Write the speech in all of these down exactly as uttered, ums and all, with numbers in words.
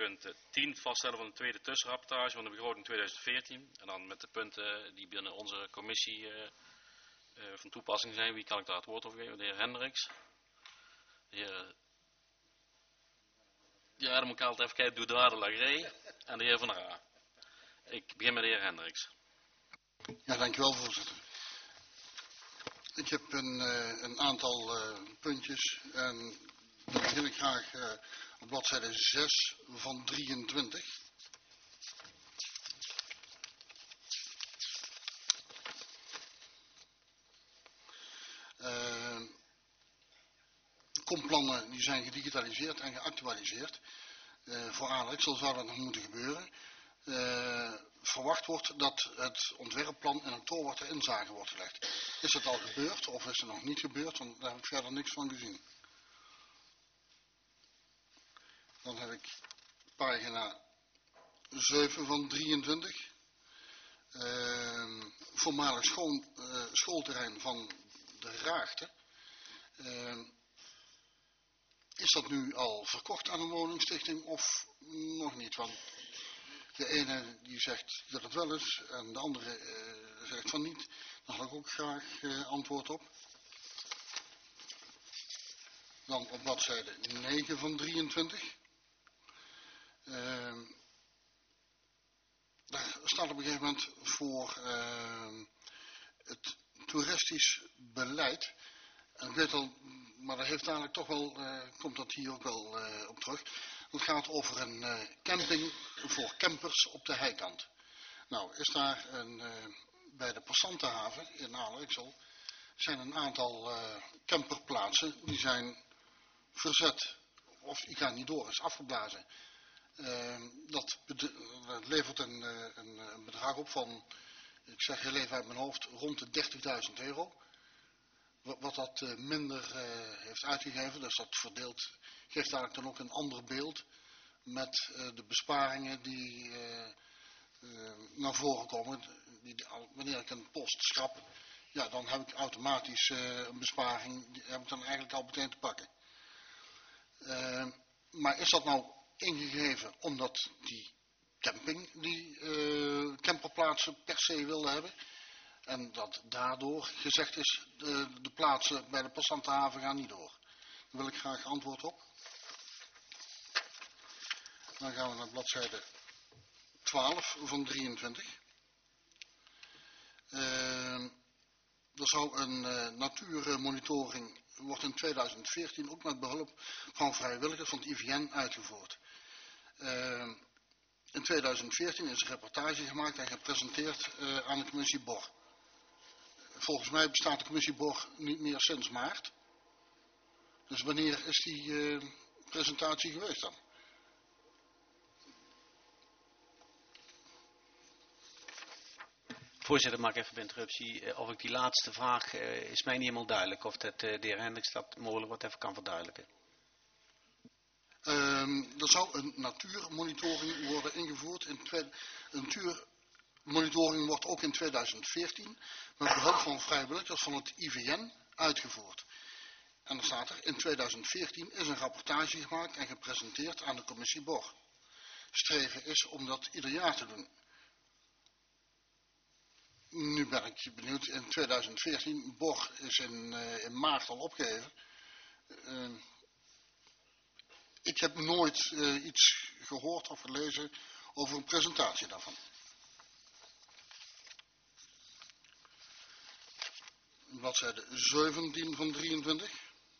punt tien, vaststellen van de tweede tussenrapportage van de begroting tweeduizend veertien. En dan met de punten die binnen onze commissie uh, uh, van toepassing zijn. Wie kan ik daar het woord over geven? De heer Hendricks. De heer... Ja, dan moet ik altijd even kijken. Doudrade Lagré en de heer Van der Aa. Ik begin met de heer Hendricks. Ja, dankjewel voorzitter. Ik heb een, uh, een aantal uh, puntjes en dan begin ik graag uh, op bladzijde zes van drieëntwintig. Uh, Komplannen die zijn gedigitaliseerd en geactualiseerd. Uh, voor Alex zou dat nog moeten gebeuren. Uh, verwacht wordt dat het ontwerpplan in oktober ter inzage wordt gelegd. Is het al gebeurd of is het nog niet gebeurd? Want daar heb ik verder niks van gezien. Dan heb ik pagina zeven van drieëntwintig. Uh, voormalig school, uh, schoolterrein van de Raagte. Uh, is dat nu al verkocht aan een woningstichting of nog niet? Want de ene die zegt dat het wel is en de andere uh, zegt van niet. Daar had ik ook graag uh, antwoord op. Dan op bladzijde negen van drieëntwintig. Uh, daar staat op een gegeven moment voor uh, het toeristisch beleid. En ik weet al, maar dat heeft dadelijk toch wel, uh, komt dat hier ook wel uh, op terug. Het gaat over een uh, camping voor campers op de heikant. Nou, is daar een, uh, bij de Passantenhaven in Aalexel zijn een aantal uh, camperplaatsen die zijn verzet. Of die gaan niet door, is afgeblazen. Uh, dat, dat levert een, een, een bedrag op van, ik zeg heel even uit mijn hoofd, rond de dertigduizend euro. Wat dat uh, minder uh, heeft uitgegeven, dus dat verdeelt, geeft eigenlijk dan ook een ander beeld met uh, de besparingen die uh, uh, naar voren komen. Die, wanneer ik een post schrap, ja, dan heb ik automatisch uh, een besparing, die heb ik dan eigenlijk al meteen te pakken. Uh, maar is dat nou ingegeven omdat die camping die uh, camperplaatsen per se wilde hebben? En dat daardoor gezegd is, de, de plaatsen bij de Passantenhaven gaan niet door. Daar wil ik graag antwoord op. Dan gaan we naar bladzijde twaalf van drieëntwintig. Uh, er zou een uh, natuurmonitoring, wordt in tweeduizend veertien ook met behulp van vrijwilligers van het I V N uitgevoerd. Uh, in tweeduizend veertien is een reportage gemaakt en gepresenteerd uh, aan de commissie Bor. Volgens mij bestaat de commissie Bor niet meer sinds maart. Dus wanneer is die uh, presentatie geweest dan? Voorzitter, mag ik even bij interruptie. Uh, of ik die laatste vraag, uh, is mij niet helemaal duidelijk. Of dat uh, de heer Hendricks dat mogelijk wat even kan verduidelijken. Um, er zou een natuurmonitoring worden ingevoerd. In twee, een natuurmonitoring wordt ook in tweeduizend veertien met behulp van vrijwilligers van het I V N uitgevoerd. En dan staat er, in tweeduizend veertien is een rapportage gemaakt en gepresenteerd aan de commissie Bor. Streven is om dat ieder jaar te doen. Nu ben ik benieuwd, in tweeduizend veertien, Bor is in, uh, in maart al opgegeven. Uh, ik heb nooit uh, iets gehoord of gelezen over een presentatie daarvan. Bladzijde zeventien van drieëntwintig.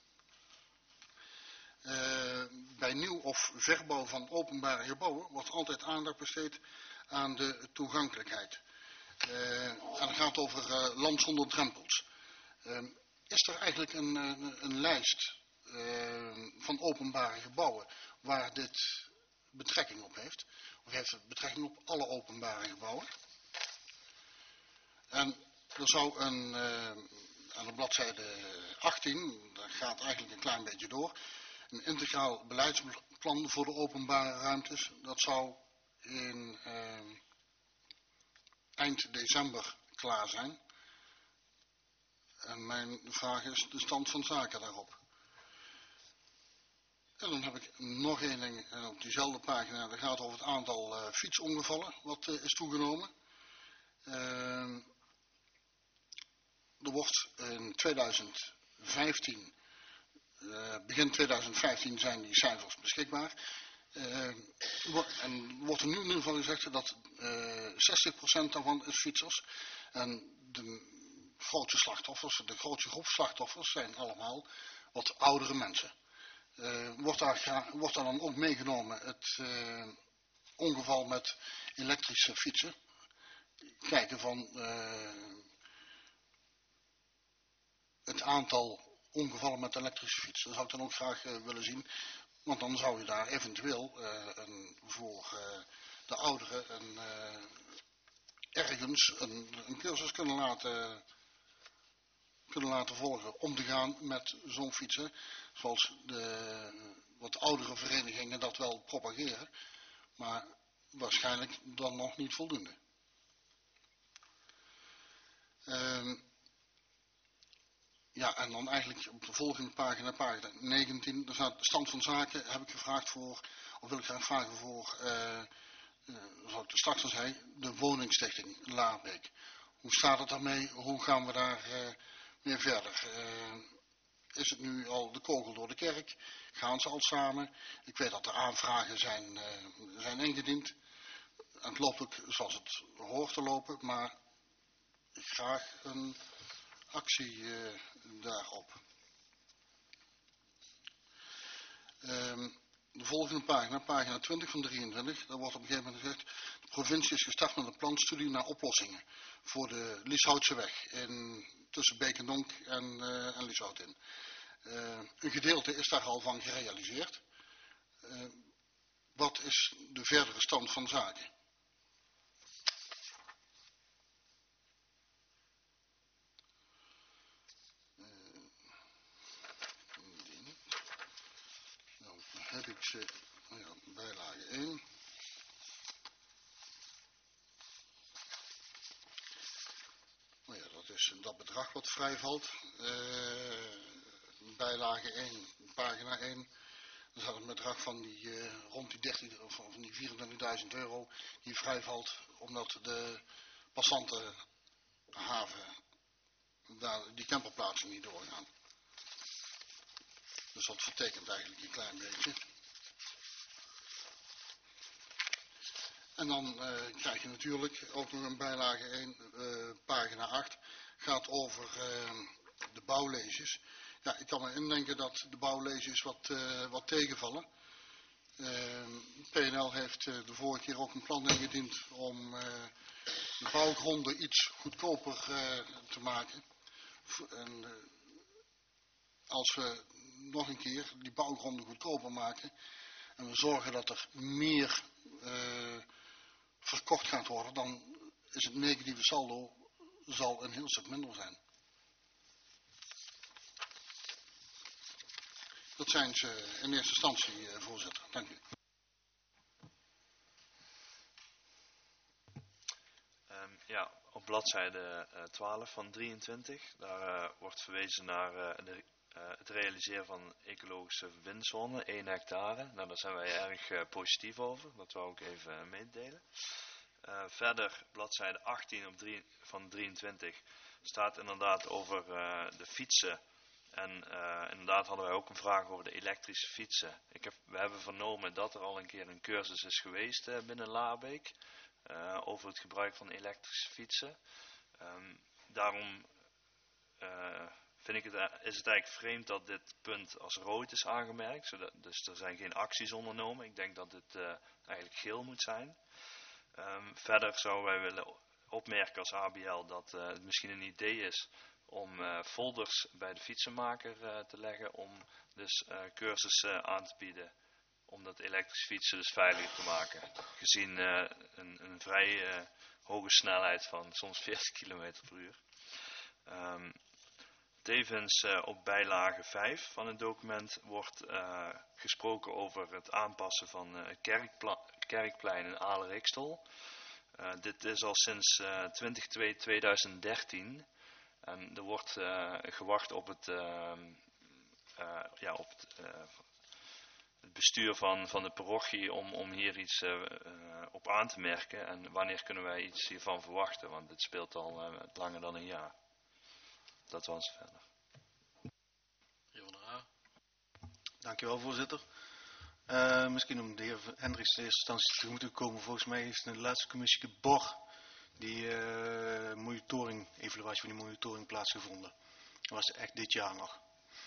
Uh, bij nieuw of verbouw van openbare gebouwen wordt altijd aandacht besteed aan de toegankelijkheid. Uh, en het gaat over uh, land zonder drempels. Uh, is er eigenlijk een, een, een lijst uh, van openbare gebouwen waar dit betrekking op heeft? Of heeft het betrekking op alle openbare gebouwen? En er zou een, uh, aan de bladzijde achttien, dat gaat eigenlijk een klein beetje door, een integraal beleidsplan voor de openbare ruimtes, dat zou in uh, eind december klaar zijn. En mijn vraag is de stand van zaken daarop. En dan heb ik nog één ding en op diezelfde pagina. Dat gaat over het aantal uh, fietsongevallen wat uh, is toegenomen. Uh, er wordt in tweeduizend vijftien, uh, begin tweeduizend vijftien zijn die cijfers beschikbaar. Uh, en wordt er nu in ieder geval gezegd dat uh, zestig procent daarvan is fietsers. En de grootste slachtoffers, de grootste groep slachtoffers zijn allemaal wat oudere mensen. Uh, wordt, daar, wordt daar dan ook meegenomen het uh, ongeval met elektrische fietsen? Kijken van uh, het aantal ongevallen met elektrische fietsen. Dat zou ik dan ook graag uh, willen zien. Want dan zou je daar eventueel uh, een, voor uh, de ouderen een, uh, ergens een, een cursus kunnen laten, kunnen laten volgen om te gaan met zo'n fietsen. Zoals de wat oudere verenigingen dat wel propageren. Maar waarschijnlijk dan nog niet voldoende. Uh, ja, en dan eigenlijk op de volgende pagina, pagina negentien, daar staat de stand van zaken, heb ik gevraagd voor, of wil ik graag vragen voor, uh, uh, zoals ik straks al zei, de woningstichting Laarbeek. Hoe staat het daarmee? Hoe gaan we daar uh, mee verder? Uh, is het nu al de kogel door de kerk? Gaan ze al samen? Ik weet dat er aanvragen zijn, uh, zijn ingediend. En het loopt ook zoals het hoort te lopen, maar graag een actie uh, daarop. Um, de volgende pagina, pagina twintig van drieëntwintig, daar wordt op een gegeven moment gezegd, de provincie is gestart met een planstudie naar oplossingen voor de Lieshoutseweg in, tussen Beek en Donk en, uh, en Lieshout in. Uh, een gedeelte is daar al van gerealiseerd. Uh, wat is de verdere stand van zaken? Heb ik ze, oh ja, bijlage één. Oh ja, dat is dat bedrag wat vrijvalt. Uh, bijlage één, pagina één. Dan staat een bedrag van die, uh, rond die, dertig, of van die vierentwintigduizend euro die vrijvalt omdat de passantenhaven, daar, die camperplaatsen niet doorgaan. Dus dat vertekent eigenlijk een klein beetje. En dan uh, krijg je natuurlijk ook nog een bijlage één, uh, pagina acht, gaat over uh, de bouwleges. Ja, ik kan me indenken dat de bouwleges wat, uh, wat tegenvallen. Uh, P N L heeft uh, de vorige keer ook een plan ingediend om uh, de bouwgronden iets goedkoper uh, te maken. En, uh, als we nog een keer die bouwgronden goedkoper maken en we zorgen dat er meer uh, verkocht gaat worden, dan is het negatieve saldo zal een heel stuk minder zijn. Dat zijn ze in eerste instantie, uh, voorzitter. Dank u. Um, ja, op bladzijde uh, twaalf van drieëntwintig, daar uh, wordt verwezen naar uh, de, uh, het realiseren van ecologische windzone, één hectare. Nou, daar zijn wij erg uh, positief over, dat wou ik even uh, meedelen. Uh, verder, bladzijde achttien op drie, van drieëntwintig, staat inderdaad over uh, de fietsen. En uh, inderdaad hadden wij ook een vraag over de elektrische fietsen. Ik heb, we hebben vernomen dat er al een keer een cursus is geweest uh, binnen Laarbeek. Uh, over het gebruik van elektrische fietsen. Um, daarom uh, vind ik het, is het eigenlijk vreemd dat dit punt als rood is aangemerkt. Zodat, dus er zijn geen acties ondernomen. Ik denk dat dit uh, eigenlijk geel moet zijn. Um, verder zouden wij willen opmerken als A B L dat uh, het misschien een idee is om uh, folders bij de fietsenmaker uh, te leggen. Om dus uh, cursussen aan te bieden. Om dat elektrisch fietsen dus veiliger te maken. Gezien uh, een, een vrij uh, hoge snelheid van soms veertig kilometer per uur. Um, tevens uh, op bijlage vijf van het document wordt uh, gesproken over het aanpassen van uh, kerkpla- kerkplein in Aler-Ixtel. Uh, dit is al sinds uh, twintig twee tweeduizend dertien. En er wordt uh, gewacht op het... Uh, uh, ja, op het uh, het bestuur van, van de parochie om, om hier iets uh, uh, op aan te merken. En wanneer kunnen wij iets hiervan verwachten? Want het speelt al uh, langer dan een jaar. Dat was verder. Dankjewel, voorzitter. Uh, misschien om de heer Hendricks in eerste instantie te moeten komen. Volgens mij heeft in de laatste commissie B O R die uh, monitoring, evaluatie van die monitoring plaatsgevonden. Dat was echt dit jaar nog.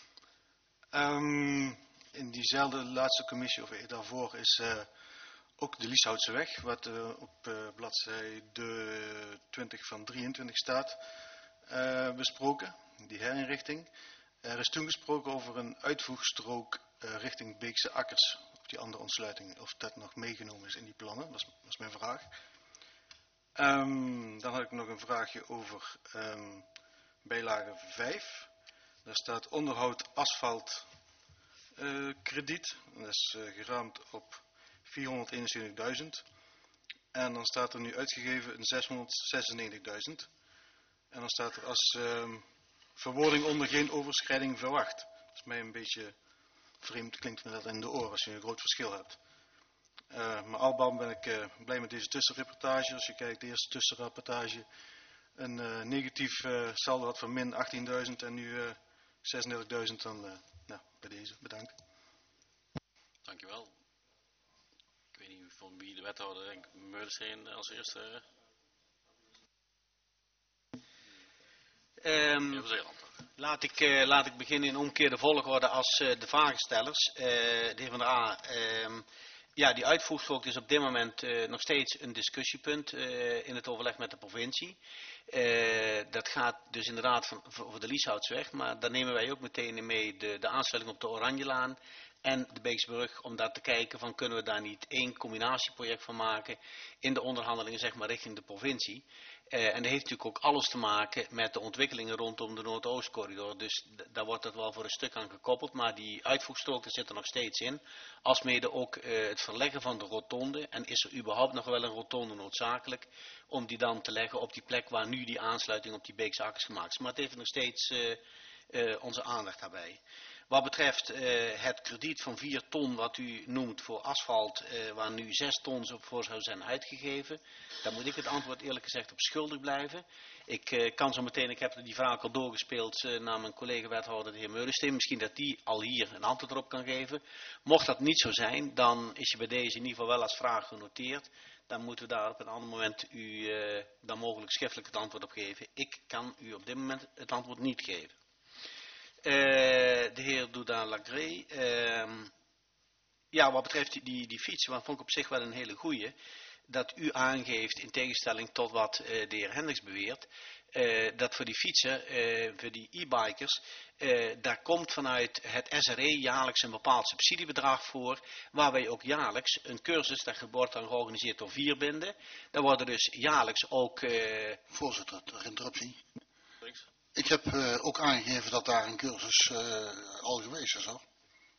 Um, in diezelfde laatste commissie, of daarvoor, is uh, ook de Lieshoutse weg, wat uh, op uh, bladzijde twintig van drieëntwintig staat, uh, besproken, die herinrichting. Er is toen gesproken over een uitvoegstrook uh, richting Beekse Akkers, op die andere ontsluiting, of dat nog meegenomen is in die plannen, dat is, dat is mijn vraag. Um, dan had ik nog een vraagje over um, bijlage vijf. Daar staat onderhoud asfalt uh, krediet, dat is uh, geraamd op vierhonderdeenenzeventigduizend. En dan staat er nu uitgegeven zeshonderdzesennegentigduizend. En dan staat er als um, verwoording onder geen overschrijding verwacht. Dat is mij een beetje vreemd, klinkt me dat in de oren als je een groot verschil hebt. Uh, maar alban ben ik uh, blij met deze tussenreportage. Als je kijkt, de eerste tussenrapportage, een uh, negatief uh, saldo had van min achttienduizend en nu uh, zesendertigduizend. Dan uh, nou, bij deze, bedankt. Dankjewel. Ik weet niet van wie de wethouder, denk ik, Meulensteen als eerste. Um, laat, ik, uh, laat ik beginnen in omgekeerde volgorde als uh, de vragenstellers. Uh, de heer Van der A. Um, ja, die uitvoerstrook is op dit moment uh, nog steeds een discussiepunt uh, in het overleg met de provincie. Uh, dat gaat dus inderdaad van, over de Lieshoutsweg, maar daar nemen wij ook meteen mee de, de aansluiting op de Oranjelaan en de Beeksbrug, om daar te kijken van kunnen we daar niet één combinatieproject van maken in de onderhandelingen, zeg maar, richting de provincie. Uh, en dat heeft natuurlijk ook alles te maken met de ontwikkelingen rondom de Noordoostcorridor. Dus daar wordt dat wel voor een stuk aan gekoppeld. Maar die uitvoegstrook zit er nog steeds in. Alsmede ook uh, het verleggen van de rotonde. En is er überhaupt nog wel een rotonde noodzakelijk om die dan te leggen op die plek waar nu die aansluiting op die Beekse Akkers gemaakt is. Maar het heeft nog steeds uh, uh, onze aandacht daarbij. Wat betreft uh, het krediet van vier ton wat u noemt voor asfalt, uh, waar nu zes ton voor zou zijn uitgegeven, daar moet ik het antwoord eerlijk gezegd op schuldig blijven. Ik uh, kan zo meteen, ik heb die vraag al doorgespeeld uh, naar mijn collega-wethouder de heer Meulensteen, misschien dat die al hier een antwoord erop kan geven. Mocht dat niet zo zijn, dan is je bij deze in ieder geval wel als vraag genoteerd. Dan moeten we daar op een ander moment u uh, dan mogelijk schriftelijk het antwoord op geven. Ik kan u op dit moment het antwoord niet geven. Uh, de heer Douda-Lagré, uh, ja, wat betreft die, die fietsen, wat vond ik op zich wel een hele goeie, dat u aangeeft, in tegenstelling tot wat uh, de heer Hendricks beweert, uh, dat voor die fietsen, uh, voor die e-bikers, uh, daar komt vanuit het S R E jaarlijks een bepaald subsidiebedrag voor, waar wij ook jaarlijks een cursus, dat wordt dan georganiseerd door Vierbinden, daar worden dus jaarlijks ook... Uh, Voorzitter, ter interruptie. Ik heb uh, ook aangegeven dat daar een cursus uh, al geweest is, hoor.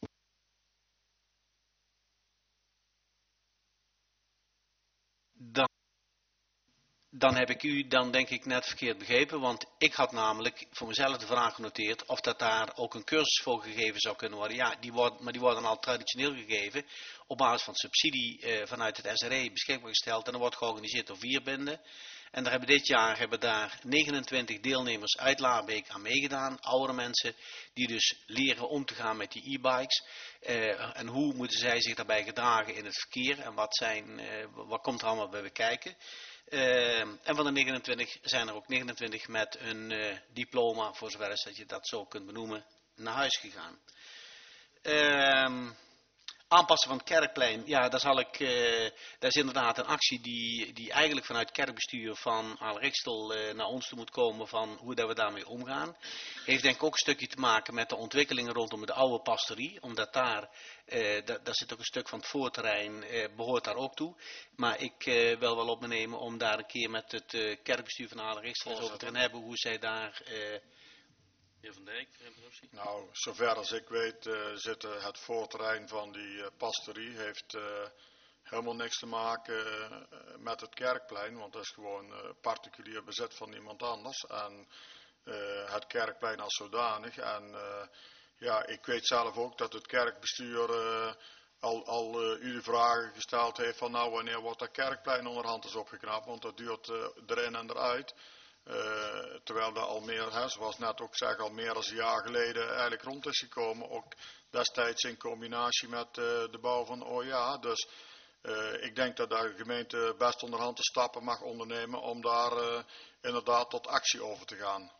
Dan, dan heb ik u dan denk ik net verkeerd begrepen, want ik had namelijk voor mezelf de vraag genoteerd of dat daar ook een cursus voor gegeven zou kunnen worden. Ja, die worden, maar die worden al traditioneel gegeven op basis van subsidie uh, vanuit het S R E beschikbaar gesteld en dat wordt georganiseerd door Vierbinden. En daar hebben dit jaar hebben daar negenentwintig deelnemers uit Laarbeek aan meegedaan. Oudere mensen die dus leren om te gaan met die e-bikes. Uh, en hoe moeten zij zich daarbij gedragen in het verkeer. En wat, zijn, uh, wat komt er allemaal bij bekijken. Uh, en van de negenentwintig zijn er ook negenentwintig met een uh, diploma, voor zover is dat je dat zo kunt benoemen, naar huis gegaan. Uh, Aanpassen van het kerkplein, ja, daar zal ik, uh, dat is inderdaad een actie die, die eigenlijk vanuit het kerkbestuur van Aalrikstel uh, naar ons toe moet komen van hoe dat we daarmee omgaan. Heeft denk ik ook een stukje te maken met de ontwikkelingen rondom de oude pastorie, omdat daar, uh, da, daar zit ook een stuk van het voorterrein, uh, behoort daar ook toe. Maar ik uh, wil wel op me nemen om daar een keer met het uh, kerkbestuur van Aalrikstel over te gaan hebben hoe zij daar... Uh, Heer Van Dijk, voor interruptie. Nou, zover als ik weet uh, zit uh, het voorterrein van die uh, pastorie heeft uh, helemaal niks te maken uh, met het kerkplein, want dat is gewoon uh, particulier bezit van iemand anders en uh, het kerkplein als zodanig. En uh, ja, ik weet zelf ook dat het kerkbestuur uh, al, al uh, u de vragen gesteld heeft van nou wanneer wordt dat kerkplein onderhand is opgeknapt, want dat duurt uh, erin en eruit. Uh, terwijl dat al meer, hè, zoals net ook zeg, al meer dan een jaar geleden eigenlijk rond is gekomen. Ook destijds in combinatie met uh, de bouw van O J A. Dus uh, ik denk dat de gemeente best onderhand de stappen mag ondernemen om daar uh, inderdaad tot actie over te gaan.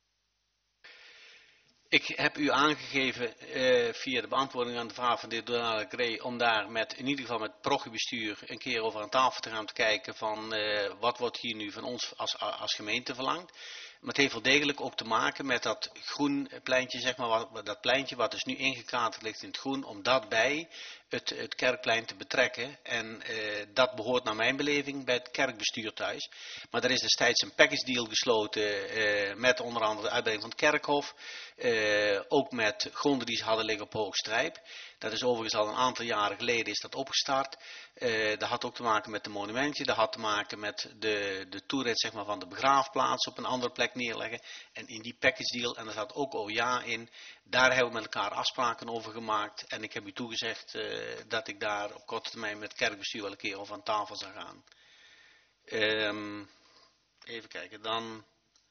Ik heb u aangegeven uh, via de beantwoording aan de vraag van de heer Donald Gray om daar met, in ieder geval met het progiebestuur een keer over aan tafel te gaan te kijken van uh, wat wordt hier nu van ons als, als gemeente verlangd. Maar het heeft wel degelijk ook te maken met dat groen pleintje, zeg maar, wat, dat pleintje wat dus nu ingekaderd ligt in het groen, om dat bij het, het kerkplein te betrekken. En uh, dat behoort naar mijn beleving bij het kerkbestuur thuis. Maar er is destijds een package deal gesloten uh, met onder andere de uitbreiding van het kerkhof. Uh, ook met gronden die ze hadden liggen op Hoogstrijp. Dat is overigens al een aantal jaren geleden is dat opgestart. Uh, dat had ook te maken met de monumentje. Dat had te maken met de, de toerit, zeg maar, van de begraafplaats op een andere plek neerleggen. En in die package deal, en daar zat ook O J A in, daar hebben we met elkaar afspraken over gemaakt. En ik heb u toegezegd uh, dat ik daar op korte termijn met het kerkbestuur wel een keer over aan tafel zou gaan. Um, even kijken, dan...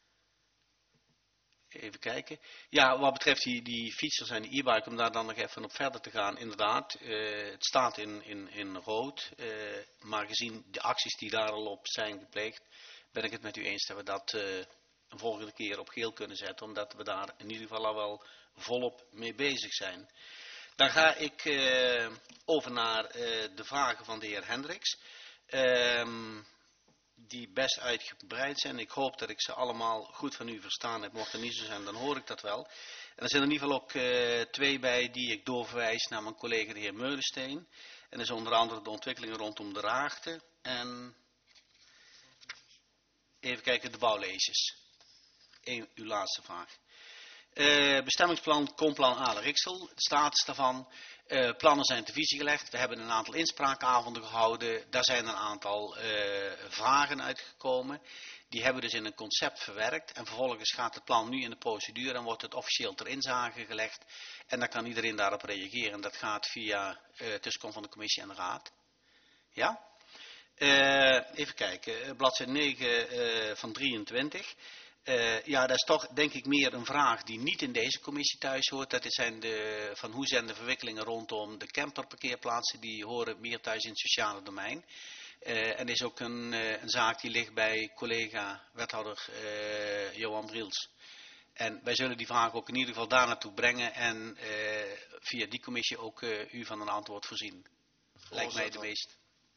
Even kijken. Ja, wat betreft die, die fietsers en die e-bike, om daar dan nog even op verder te gaan. Inderdaad, uh, het staat in, in, in rood. Uh, maar gezien de acties die daar al op zijn gepleegd, ben ik het met u eens dat we dat uh, een volgende keer op geel kunnen zetten. Omdat we daar in ieder geval al wel volop mee bezig zijn. Dan ga ik uh, over naar uh, de vragen van de heer Hendricks. Um, die best uitgebreid zijn. Ik hoop dat ik ze allemaal goed van u verstaan heb. Mocht er niet zo zijn, dan hoor ik dat wel. En er zijn in ieder geval ook uh, twee bij die ik doorverwijs naar mijn collega de heer Meulensteen. En dat is onder andere de ontwikkelingen rondom de Raagte. En even kijken, de bouwleges. Eén, uw laatste vraag. Uh, bestemmingsplan, Komplan Aale-Riksel, de status daarvan. Uh, plannen zijn te visie gelegd. We hebben een aantal inspraakavonden gehouden. Daar zijn een aantal uh, vragen uitgekomen. Die hebben we dus in een concept verwerkt. En vervolgens gaat het plan nu in de procedure en wordt het officieel ter inzage gelegd. En dan kan iedereen daarop reageren. Dat gaat via uh, tussenkomst van de commissie en de raad. Ja? Uh, even kijken. Bladzijde negen uh, van drieëntwintig. Uh, ja, dat is toch denk ik meer een vraag die niet in deze commissie thuis hoort. Dat zijn de, van hoe zijn de verwikkelingen rondom de camperparkeerplaatsen, die horen meer thuis in het sociale domein. Uh, en er is ook een, uh, een zaak die ligt bij collega wethouder uh, Johan Briels. En wij zullen die vraag ook in ieder geval daar naartoe brengen en uh, via die commissie ook uh, u van een antwoord voorzien. Lijkt mij de meest...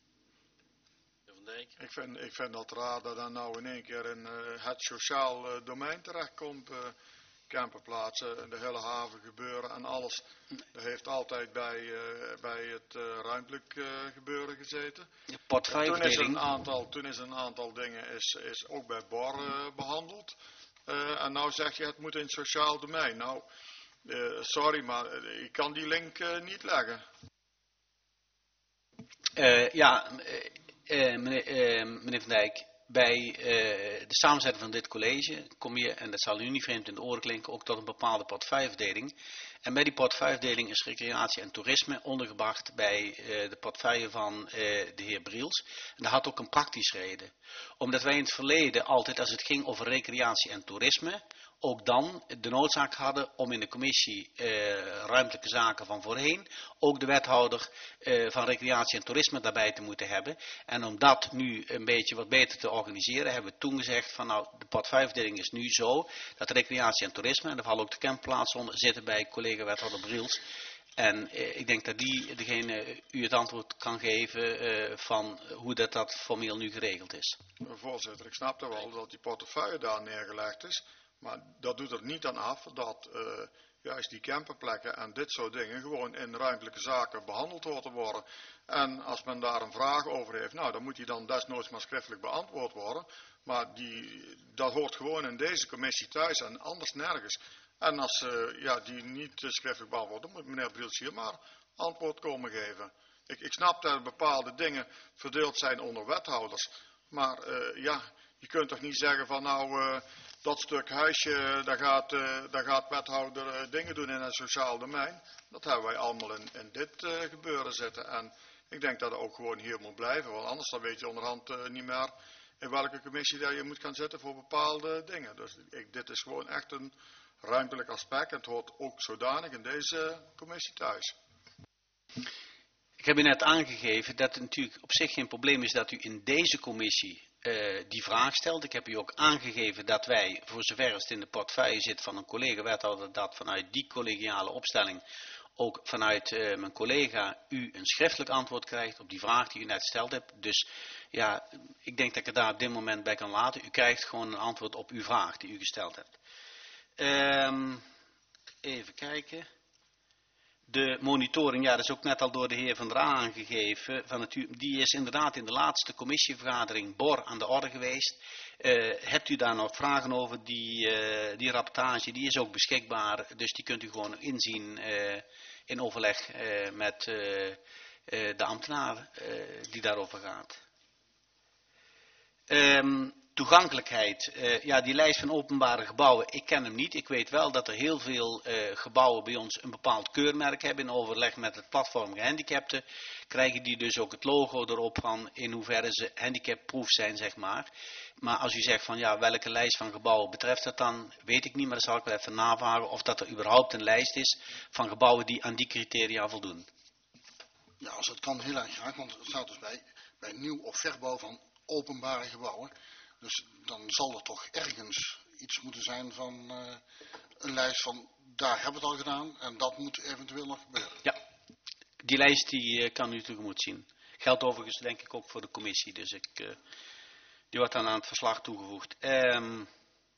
Ik vind, ik vind dat raar dat dan nou in één keer in uh, het sociaal uh, domein terechtkomt. Uh, camperplaatsen, de hele haven gebeuren en alles. Dat heeft altijd bij, uh, bij het uh, ruimtelijk uh, gebeuren gezeten. Toen is een aantal, toen is een aantal dingen is, is ook bij B O R uh, behandeld. Uh, en nou zeg je het moet in het sociaal domein. Nou, uh, sorry, maar uh, ik kan die link uh, niet leggen. Uh, ja... Uh, Uh, meneer, uh, meneer Van Dijk, bij uh, de samenzetting van dit college kom je, en dat zal u niet vreemd in de oren klinken, ook tot een bepaalde portefeuilleverdeling. En bij die portefeuilleverdeling is recreatie en toerisme ondergebracht bij uh, de portefeuille van uh, de heer Briels. En dat had ook een praktische reden. Omdat wij in het verleden altijd, als het ging over recreatie en toerisme, ook dan de noodzaak hadden om in de commissie uh, ruimtelijke zaken van voorheen ook de wethouder uh, van recreatie en toerisme daarbij te moeten hebben. En om dat nu een beetje wat beter te organiseren, hebben we toen gezegd van nou, de portefeuilleverdeling is nu zo dat recreatie en toerisme, en daar vallen ook de campplaatsen onder, zitten bij collega wethouder Briels. En uh, ik denk dat die degene uh, u het antwoord kan geven uh, van hoe dat, dat formeel nu geregeld is. Voorzitter, ik snapte wel dat die portefeuille daar neergelegd is. Maar dat doet er niet aan af dat uh, juist die camperplekken en dit soort dingen gewoon in ruimtelijke zaken behandeld horen worden. En als men daar een vraag over heeft, nou dan moet die dan desnoods maar schriftelijk beantwoord worden. Maar die, dat hoort gewoon in deze commissie thuis en anders nergens. En als uh, ja, die niet uh, schriftelijk beantwoord, dan moet meneer Briels hier maar antwoord komen geven. Ik, ik snap dat bepaalde dingen verdeeld zijn onder wethouders. Maar uh, ja, Je kunt toch niet zeggen van nou, uh, dat stuk huisje, daar gaat, uh, daar gaat wethouder uh, dingen doen in het sociaal domein. Dat hebben wij allemaal in, in dit uh, gebeuren zitten. En ik denk dat het ook gewoon hier moet blijven, want anders dan weet je onderhand uh, niet meer in welke commissie dat je moet gaan zitten voor bepaalde dingen. Dus ik, dit is gewoon echt een ruimtelijk aspect en het hoort ook zodanig in deze commissie thuis. Ik heb u net aangegeven dat het natuurlijk op zich geen probleem is dat u in deze commissie uh, die vraag stelt. Ik heb u ook aangegeven dat wij, voor zover het in de portefeuille zit van een collega-wethouder, dat vanuit die collegiale opstelling ook vanuit uh, mijn collega u een schriftelijk antwoord krijgt op die vraag die u net gesteld hebt. Dus ja, ik denk dat ik het daar op dit moment bij kan laten. U krijgt gewoon een antwoord op uw vraag die u gesteld hebt. Um, even kijken. De monitoring, ja, dat is ook net al door de heer Van der Aa aangegeven. Van het, die is inderdaad in de laatste commissievergadering B O R aan de orde geweest. Uh, hebt u daar nog vragen over? Die, uh, die rapportage die is ook beschikbaar, dus die kunt u gewoon inzien uh, in overleg uh, met uh, uh, de ambtenaar uh, die daarover gaat. Um, Toegankelijkheid, uh, ja, die lijst van openbare gebouwen, ik ken hem niet. Ik weet wel dat er heel veel uh, gebouwen bij ons een bepaald keurmerk hebben. In overleg met het platform gehandicapten krijgen die dus ook het logo erop van in hoeverre ze handicapproof zijn, zeg maar. Maar als u zegt van ja, welke lijst van gebouwen betreft dat dan, weet ik niet, maar dan zal ik wel even navragen of dat er überhaupt een lijst is van gebouwen die aan die criteria voldoen. Ja, als dat kan, heel erg graag, want het staat dus bij, bij nieuw of verbouw van openbare gebouwen. Dus dan zal er toch ergens iets moeten zijn van uh, een lijst van daar hebben we het al gedaan en dat moet eventueel nog gebeuren. Ja, die lijst die uh, kan u tegemoet zien. Geldt overigens denk ik ook voor de commissie, dus ik, uh, die wordt dan aan het verslag toegevoegd. Um,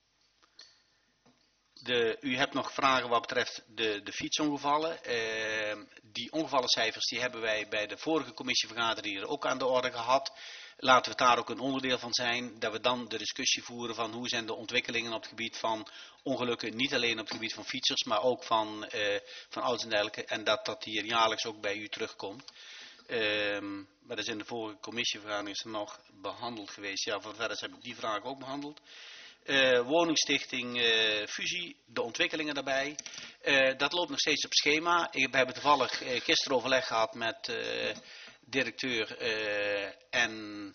de, u hebt nog vragen wat betreft de, de fietsongevallen. Uh, die ongevallencijfers die hebben wij bij de vorige commissievergadering hier ook aan de orde gehad. Laten we het daar ook een onderdeel van zijn, dat we dan de discussie voeren van hoe zijn de ontwikkelingen op het gebied van ongelukken, niet alleen op het gebied van fietsers, maar ook van, uh, van auto's en dergelijke, en dat dat hier jaarlijks ook bij u terugkomt. Um, maar dat is in de vorige commissievergadering is er nog behandeld geweest. Ja, voor verder heb ik die vraag ook behandeld. Uh, woningstichting uh, fusie, de ontwikkelingen daarbij. Uh, dat loopt nog steeds op schema. Ik, we hebben toevallig uh, gisteren overleg gehad met uh, directeur uh, en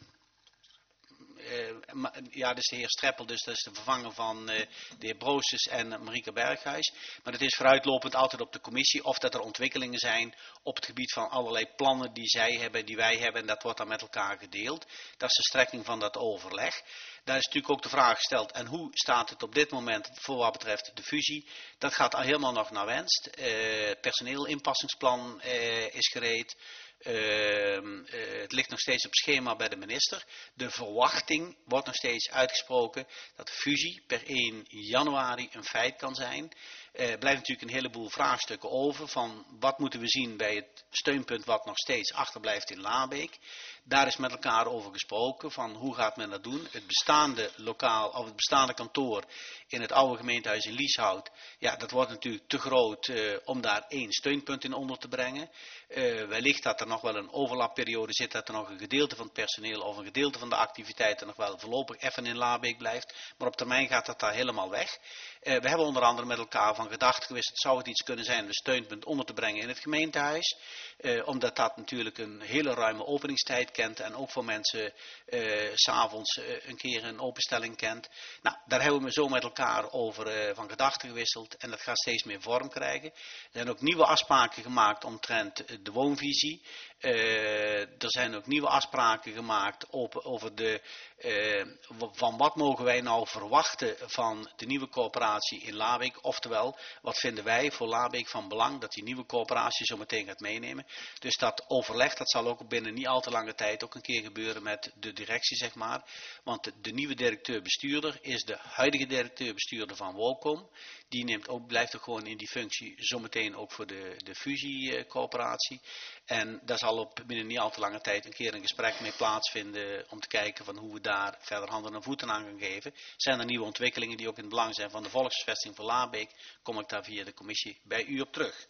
uh, ma, ja, dat is de heer Streppel, dus dat is de vervanger van uh, de heer Brooses en Marieke Berghuis. Maar het is vooruitlopend altijd op de commissie of dat er ontwikkelingen zijn op het gebied van allerlei plannen die zij hebben, die wij hebben, en dat wordt dan met elkaar gedeeld. Dat is de strekking van dat overleg. Daar is natuurlijk ook de vraag gesteld, en hoe staat het op dit moment voor wat betreft de fusie? Dat gaat al helemaal nog naar wens. Uh, personeelinpassingsplan uh, is gereed. Uh, uh, het ligt nog steeds op schema bij de minister. De verwachting wordt nog steeds uitgesproken dat de fusie per één januari een feit kan zijn. Er uh, blijft natuurlijk een heleboel vraagstukken over van wat moeten we zien bij het steunpunt wat nog steeds achterblijft in Laarbeek. Daar is met elkaar over gesproken van hoe gaat men dat doen. Het bestaande lokaal of het bestaande kantoor in het oude gemeentehuis in Lieshout, ja, dat wordt natuurlijk te groot uh, om daar één steunpunt in onder te brengen. Uh, wellicht dat er nog wel een overlapperiode zit, dat er nog een gedeelte van het personeel of een gedeelte van de activiteiten nog wel voorlopig even in Laarbeek blijft. Maar op termijn gaat dat daar helemaal weg. Uh, we hebben onder andere met elkaar van gedachten gewisseld, zou het iets kunnen zijn om een steunpunt onder te brengen in het gemeentehuis. Uh, omdat dat natuurlijk een hele ruime openingstijd kent en ook voor mensen uh, 's avonds uh, een keer een openstelling kent. Nou, daar hebben we zo met elkaar over uh, van gedachten gewisseld en dat gaat steeds meer vorm krijgen. Er zijn ook nieuwe afspraken gemaakt omtrent de woonvisie. Uh, er zijn ook nieuwe afspraken gemaakt op, over de, uh, van wat mogen wij nou verwachten van de nieuwe coöperatie in Laarbeek. Oftewel, wat vinden wij voor Laarbeek van belang dat die nieuwe coöperatie zo meteen gaat meenemen. Dus dat overleg, dat zal ook binnen niet al te lange tijd ook een keer gebeuren met de directie, zeg maar. Want de, de nieuwe directeur-bestuurder is de huidige directeur-bestuurder van Wocom. Die neemt ook, blijft ook gewoon in die functie zometeen ook voor de, de fusiecoöperatie. En daar zal op binnen niet al te lange tijd een keer een gesprek mee plaatsvinden om te kijken van hoe we daar verder handen en voeten aan gaan geven. Zijn er nieuwe ontwikkelingen die ook in het belang zijn van de volkshuisvesting van Laarbeek, kom ik daar via de commissie bij u op terug.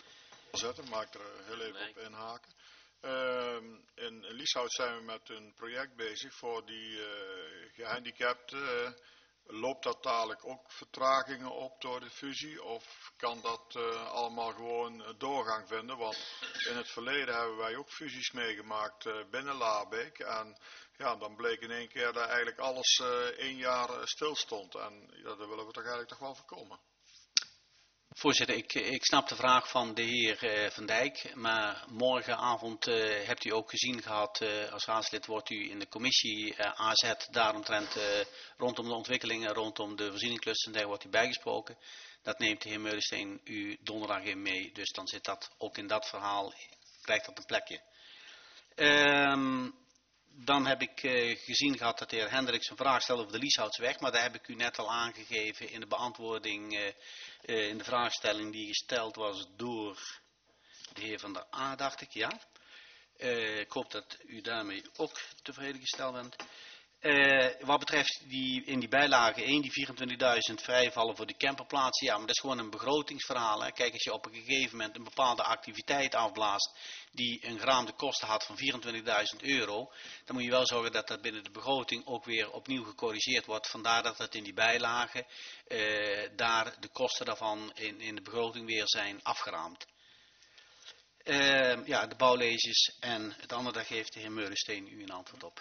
Zetten, mag ik er heel even op inhaken. Uh, in Lieshout zijn we met een project bezig voor die uh, gehandicapten. Uh, loopt dat dadelijk ook vertragingen op door de fusie of kan dat uh, allemaal gewoon doorgang vinden? Want in het verleden hebben wij ook fusies meegemaakt uh, binnen Laarbeek en ja, dan bleek in één keer dat eigenlijk alles uh, één jaar uh, stil stond en ja, dat willen we toch eigenlijk toch wel voorkomen. Voorzitter, ik, ik snap de vraag van de heer uh, Van Dijk, maar morgenavond uh, hebt u ook gezien gehad, uh, als raadslid wordt u in de commissie uh, A Z daaromtrent uh, rondom de ontwikkelingen, rondom de voorzieningclusters, daar wordt u bijgesproken. Dat neemt de heer Meulensteen u donderdag in mee, dus dan zit dat ook in dat verhaal, krijgt dat een plekje. Um, Dan heb ik uh, gezien gehad dat de heer Hendricks een vraag stelde over de Lieshoutsweg, maar daar heb ik u net al aangegeven in de beantwoording, uh, uh, in de vraagstelling die gesteld was door de heer Van der A, dacht ik, ja. Uh, ik hoop dat u daarmee ook tevreden gesteld bent. Uh, wat betreft die, in die bijlage één, die vierentwintigduizend vrijvallen voor de camperplaatsen, ja, maar dat is gewoon een begrotingsverhaal. Hè. Kijk, als je op een gegeven moment een bepaalde activiteit afblaast die een geraamde kosten had van vierentwintigduizend euro, dan moet je wel zorgen dat dat binnen de begroting ook weer opnieuw gecorrigeerd wordt. Vandaar dat het in die bijlage, uh, daar de kosten daarvan in, in de begroting weer zijn afgeraamd. Uh, ja, de bouwleges en het andere, daar geeft de heer Meulensteen u een antwoord op.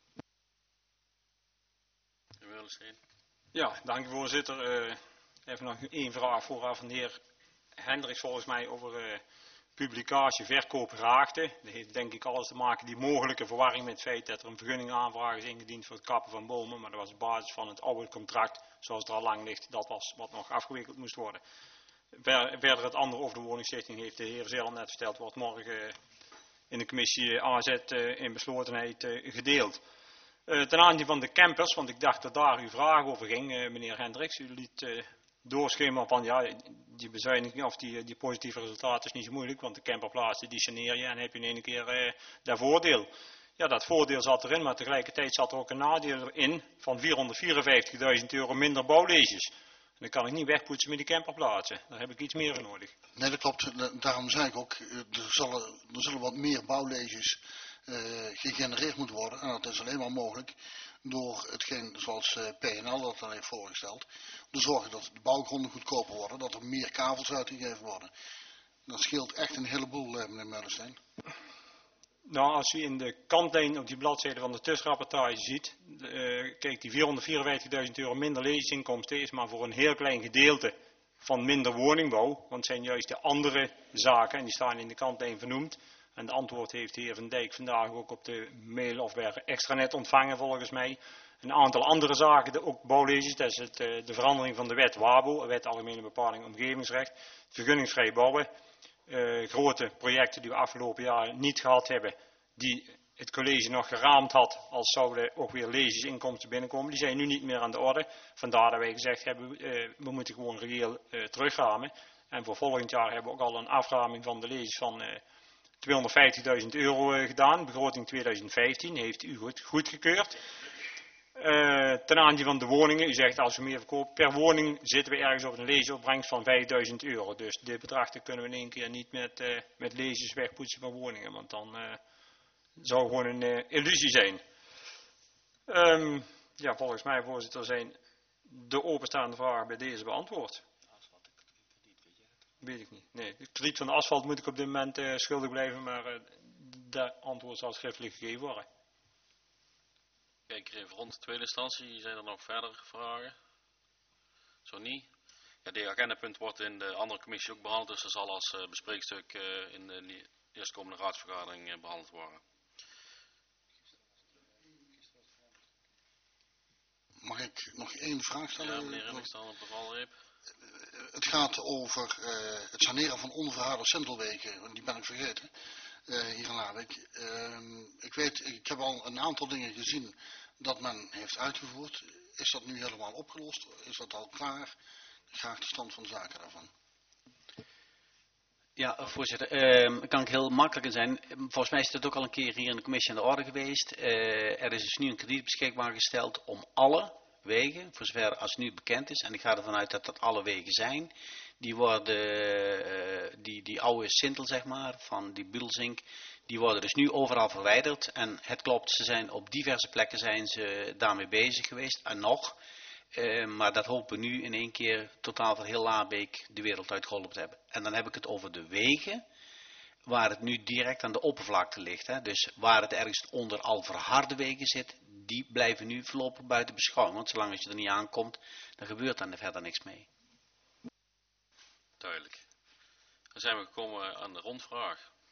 Ja, dank u voorzitter. Uh, even nog één vraag vooraf van de heer Hendricks volgens mij over uh, publicatie verkoop Raagte. Dat heeft denk ik alles te maken die mogelijke verwarring met het feit dat er een vergunningaanvraag is ingediend voor het kappen van bomen. Maar dat was op basis van het oude contract zoals het er al lang ligt. Dat was wat nog afgewikkeld moest worden. Ver, verder het andere over de woningstichting heeft de heer zelf net verteld. Wordt morgen in de commissie A Z uh, in beslotenheid uh, gedeeld. Uh, ten aanzien van de campers, want ik dacht dat daar uw vraag over ging, uh, meneer Hendricks. U liet uh, doorschemeren van ja, die bezuiniging of die, die positieve resultaten is niet zo moeilijk, want de camperplaatsen die saneer je en heb je in één keer uh, dat voordeel. Ja, dat voordeel zat erin, maar tegelijkertijd zat er ook een nadeel in van vierhonderdvierenvijftigduizend euro minder bouwleges. En dat kan ik niet wegpoetsen met die camperplaatsen. Daar heb ik iets meer voor nodig. Nee, dat klopt. Daarom zei ik ook, er zullen, er zullen wat meer bouwleges uh, gegenereerd moeten worden. En dat is alleen maar mogelijk door hetgeen zoals uh, P N L dat dan heeft voorgesteld. Te zorgen dat de bouwgronden goedkoper worden, dat er meer kavels uitgegeven worden. Dat scheelt echt een heleboel, uh, meneer Meulensteen. Nou, als u in de kantlijn op die bladzijde van de tussenrapportage ziet, uh, kijk, die vierhonderdvierenvijftigduizend euro minder leesinkomsten is maar voor een heel klein gedeelte van minder woningbouw, want het zijn juist de andere zaken en die staan in de kantlijn vernoemd. En de antwoord heeft de heer Van Dijk vandaag ook op de mail of bij extranet ontvangen volgens mij. Een aantal andere zaken, de, ook bouwleges, dat is het, uh, de verandering van de wet WABO, wet Algemene Bepaling Omgevingsrecht, vergunningsvrij bouwen. Uh, grote projecten die we afgelopen jaar niet gehad hebben, die het college nog geraamd had, als zouden ook weer legesinkomsten binnenkomen, die zijn nu niet meer aan de orde. Vandaar dat wij gezegd hebben, uh, we moeten gewoon reëel uh, terugramen. En voor volgend jaar hebben we ook al een aframing van de leges van uh, tweehonderdvijftigduizend euro uh, gedaan. Begroting tweeduizend vijftien heeft u goed, goedgekeurd. Uh, ten aanzien van de woningen, u zegt als we meer verkopen, per woning zitten we ergens op een leesopbrengst van vijfduizend euro. Dus dit bedrag kunnen we in één keer niet met, uh, met leges wegpoetsen van woningen, want dan uh, zou gewoon een uh, illusie zijn. Um, ja, volgens mij, voorzitter, zijn de openstaande vragen bij deze beantwoord. Weet ik niet. Nee, het krediet van de asfalt moet ik op dit moment uh, schuldig blijven, maar uh, dat antwoord zal schriftelijk gegeven worden. Kijk even rond de tweede instantie, zijn er nog verder vragen? Zo niet. Ja, de agendapunt wordt in de andere commissie ook behandeld, dus dat zal als uh, bespreekstuk uh, in de eerstkomende raadsvergadering uh, behandeld worden. Mag ik nog één vraag stellen? Ja, meneer Hendricks, dan op de valreep. Het gaat over uh, het saneren van onverharde sintelwegen, die ben ik vergeten. Uh, hier in Laarbeek. Uh, ik weet, ik heb al een aantal dingen gezien dat men heeft uitgevoerd. Is dat nu helemaal opgelost? Is dat al klaar? Graag de stand van zaken daarvan. Ja, voorzitter, uh, kan ik heel makkelijk in zijn. Volgens mij is het ook al een keer hier in de commissie aan de orde geweest. Uh, er is dus nu een krediet beschikbaar gesteld om alle wegen, voor zover als nu bekend is, en ik ga ervan uit dat dat alle wegen zijn, die worden, uh, die, die oude sintel zeg maar, van die Budelzink, Die worden dus nu overal verwijderd. En het klopt, ze zijn op diverse plekken zijn ze daarmee bezig geweest. En nog. Uh, maar dat hopen we nu in één keer totaal van heel Laarbeek de wereld uitgeholpen te hebben. En dan heb ik het over de wegen. Waar het nu direct aan de oppervlakte ligt. Hè. Dus waar het ergens onder al verharde wegen zit. Die blijven nu voorlopig buiten beschouwing. Want zolang als je er niet aankomt. Dan gebeurt er verder niks mee. Duidelijk. Dan zijn we gekomen aan de rondvraag.